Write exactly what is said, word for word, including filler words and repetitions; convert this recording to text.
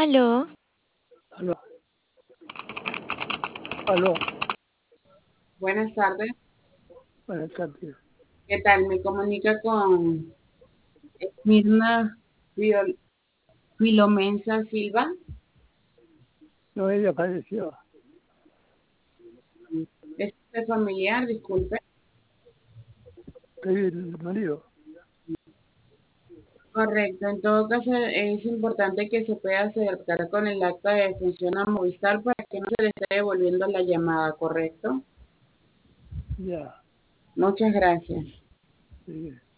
Aló, Aló, aló, Buenas tardes. buenas tardes. ¿Qué tal? Me comunica con Mirna Fiol- Filomensa Silva. No, ella falleció. ¿Es usted familiar? Disculpe. Soy el marido. Correcto. En todo caso, es importante que se pueda acercar con el acta de defunción a Movistar para que no se le esté devolviendo la llamada, ¿correcto? Ya, Muchas gracias. sí.